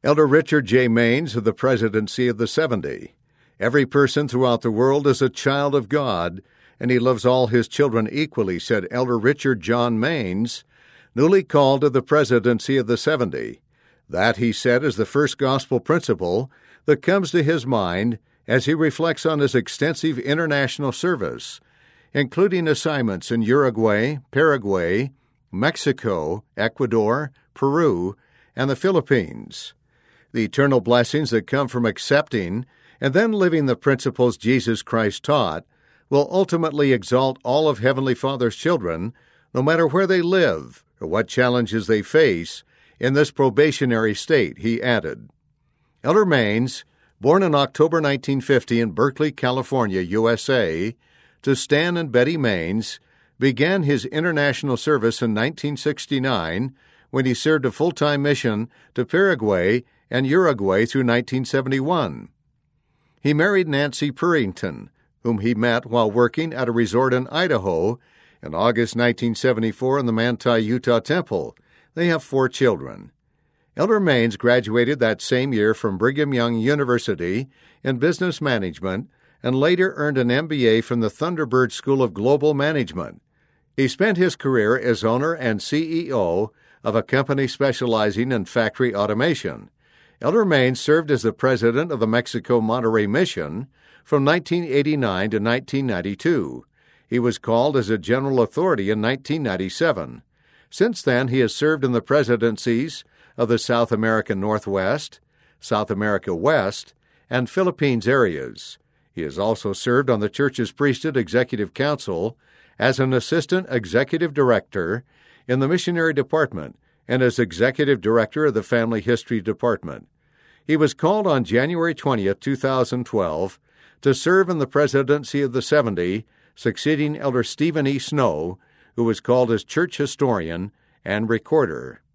Elder Richard J. Maines of the Presidency of the 70. Every person throughout the world is a child of God, and he loves all his children equally, said Elder Richard John Maines, newly called to the Presidency of the 70. That, he said, is the first gospel principle that comes to his mind as he reflects on his extensive international service, including assignments in Uruguay, Paraguay, Mexico, Ecuador, Peru, and the Philippines. The eternal blessings that come from accepting and then living the principles Jesus Christ taught will ultimately exalt all of Heavenly Father's children, no matter where they live or what challenges they face in this probationary state, he added. Elder Maines, born in October 1950 in Berkeley, California, USA, to Stan and Betty Maines, began his international service in 1969 when he served a full-time mission to Paraguay and Uruguay through 1971. He married Nancy Purrington, whom he met while working at a resort in Idaho in August 1974 in the Manti, Utah Temple. They have 4 children. Elder Maines graduated that same year from Brigham Young University in Business Management and later earned an MBA from the Thunderbird School of Global Management. He spent his career as owner and CEO of a company specializing in factory automation. Elder Maines served as the president of the Mexico Monterrey Mission from 1989 to 1992. He was called as a general authority in 1997. Since then, he has served in the presidencies of the South American Northwest, South America West, and Philippines areas. He has also served on the church's Priesthood Executive Council as an assistant executive director in the missionary department and as executive director of the Family History Department. He was called on January 20, 2012, to serve in the Presidency of the 70, succeeding Elder Stephen E. Snow, who was called as church historian and recorder.